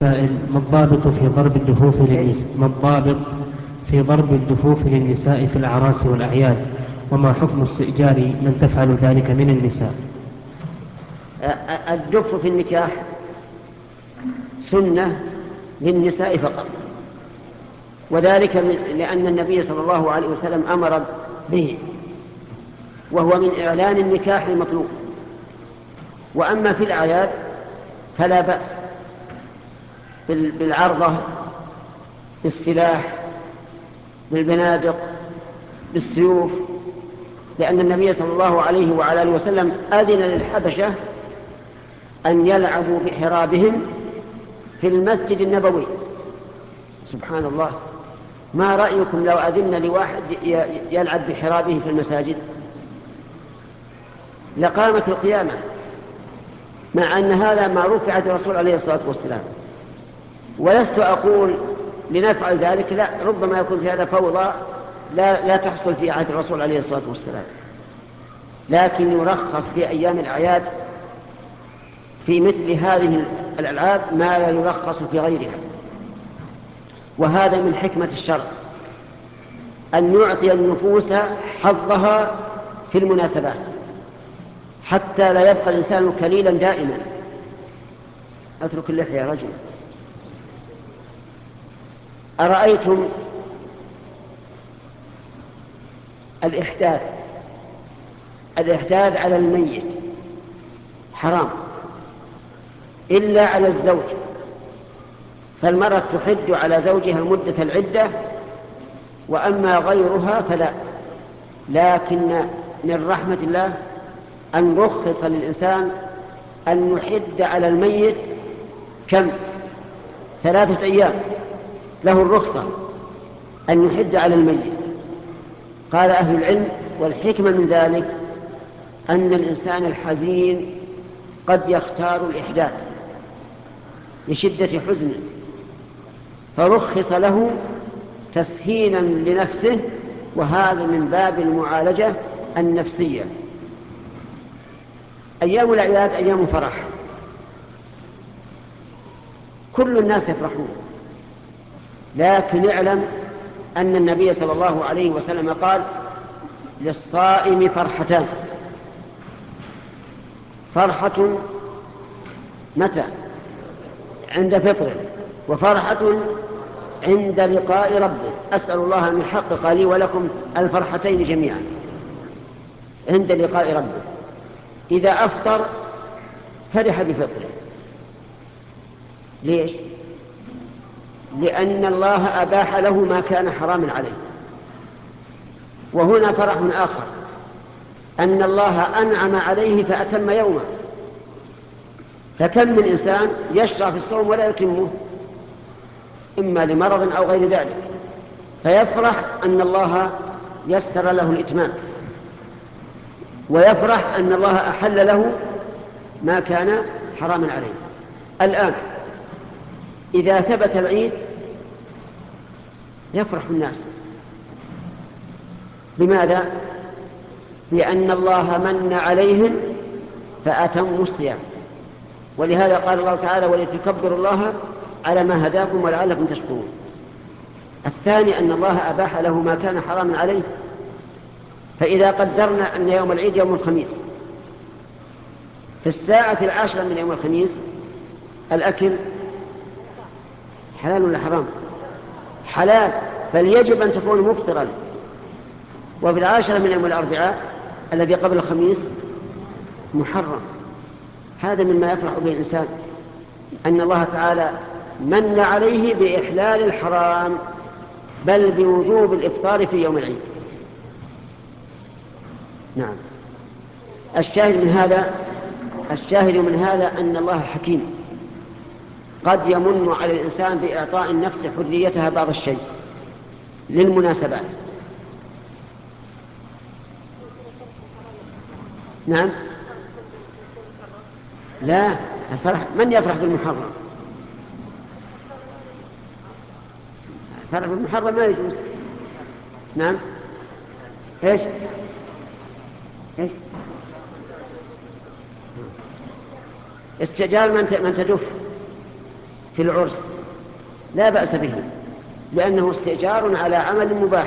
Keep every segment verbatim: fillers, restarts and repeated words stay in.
سائل: ما الضابط في ضرب الدفوف للنساء ما الضابط في ضرب الدفوف للنساء في الأعراس والأعياد؟ وما حكم استئجار من تفعل ذلك من النساء؟ الدف في النكاح سنة للنساء فقط، وذلك لأن النبي صلى الله عليه وسلم أمر به، وهو من إعلان النكاح المطلوب. وأما في الأعياد فلا بأس بالعرضة، بالسلاح، بالبنادق، بالسيوف، لأن النبي صلى الله عليه وعلى آله وسلم أذن للحبشة أن يلعبوا بحرابهم في المسجد النبوي. سبحان الله، ما رأيكم لو أذن لواحد يلعب بحرابه في المساجد؟ لقامت القيامة، مع أن هذا معروف في عهد الرسول عليه الصلاة والسلام. ولست أقول لنفعل ذلك، لا، ربما يكون في هذا فوضى لا, لا تحصل في عهد الرسول عليه الصلاة والسلام، لكن يرخص في أيام الأعياد في مثل هذه الألعاب ما لا يرخص في غيرها. وهذا من حكمة الشرع أن يعطي النفوس حظها في المناسبات، حتى لا يبقى الإنسان كليلا دائما. أترك اللحية يا رجل. أرأيتم الإحداث الإحداث على الميت حرام إلا على الزوج، فالمرأة تحد على زوجها مدة العدة، وأما غيرها فلا. لكن من رحمة الله أن رخص للإنسان أن يحد على الميت كم؟ ثلاثة أيام، له الرخصة أن يحد على الميت. قال أهل العلم: والحكمة من ذلك أن الإنسان الحزين قد يختار الإحداث لشدة حزنه، فرخص له تسهيلا لنفسه، وهذا من باب المعالجة النفسية. أيام الأعياد أيام فرح، كل الناس يفرحون، لكن اعلم أن النبي صلى الله عليه وسلم قال: للصائم فرحتان، فرحة متى؟ عند فطره، وفرحة عند لقاء ربه. أسأل الله أن يحقق لي ولكم الفرحتين جميعا عند لقاء ربه. إذا أفطر فرح بفطره. ليش؟ لأن الله أباح له ما كان حراما عليه. وهنا فرح آخر، أن الله أنعم عليه فأتم يومه. فكم من إنسان يشرع في الصوم ولا يتمه، إما لمرض أو غير ذلك، فيفرح أن الله يسر له الإتمام، ويفرح أن الله أحل له ما كان حراما عليه. الآن إذا ثبت العيد يفرح الناس. لماذا؟ لأن الله من عليهم فأتموا الصيام. ولهذا قال الله تعالى: ولتكبروا الله على ما هداكم ولعلكم تشكرون. الثاني أن الله أباح له ما كان حراما عليه. فإذا قدرنا أن يوم العيد يوم الخميس، في الساعة العاشرة من يوم الخميس الأكل حلال ولا حرام؟ حلال، بل يجب أن تكون مفطرا. وفي العاشرة من يوم الأربعاء الذي قبل الخميس محرم. هذا مما يفرح به الإنسان، أن الله تعالى من عليه بإحلال الحرام، بل بوجوب الإفطار في يوم العيد. نعم. الشاهد من هذا الشاهد من هذا أن الله حكيم، قد يمن على الإنسان بإعطاء النفس حريتها بعض الشيء للمناسبات. نعم. لا، الفرح من يفرح بالمحرم؟ الفرح بالمحرم ما يجوز. نعم. ايش ايش استعجال من من تدف في في العرس لا بأس به، لأنه استئجار على عمل مباح.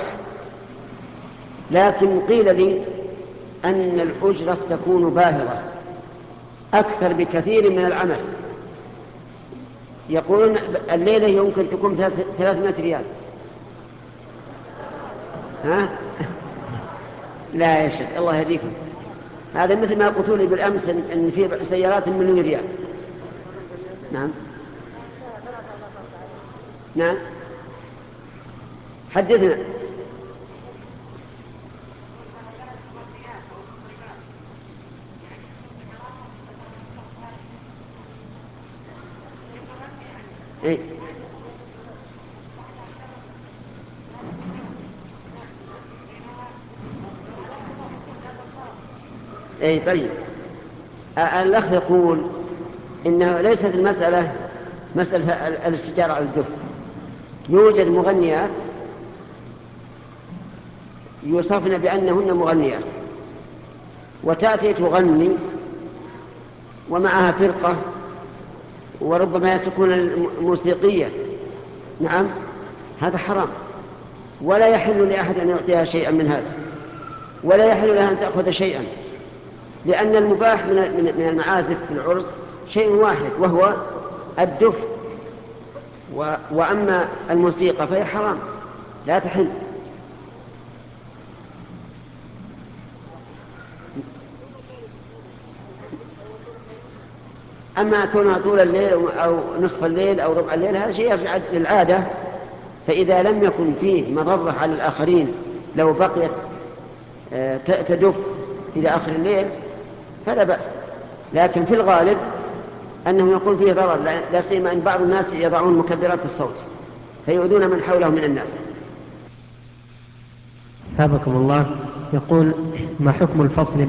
لكن قيل لي أن الأجرة تكون باهظة أكثر بكثير من العمل. يقولون الليلة يمكن تكون ثلاثمائة ريال. ها؟ لا يا شيخ الله يهديكم، هذا مثل ما قلتوا لي بالأمس أن في سيارات مليون ريال. نعم نعم حدثنا. إيه؟ اي طيب. الاخ يقول انه ليست المساله مساله الاستئجار على الدف. يوجد مغنيات يوصفن بانهن مغنيات، وتاتي تغني ومعها فرقه وربما تكون موسيقيه. نعم هذا حرام، ولا يحل لاحد ان يعطيها شيئا من هذا، ولا يحل لها ان تاخذ شيئا، لأن المباح من المعازف في العرس شيء واحد وهو الدف، وأما الموسيقى فهي حرام لا تحل. أما كونها طول الليل أو نصف الليل أو ربع الليل هذا شيء يرجع للعادة، فإذا لم يكن فيه مضرة على الآخرين لو بقيت تدف إلى آخر الليل فلا بأس. لكن في الغالب أنه يكون فيه ضرر، لا سيما أن بعض الناس يضعون مكبرات الصوت فيؤذون من حولهم من الناس. ثابكم الله. يقول: ما حكم الفصل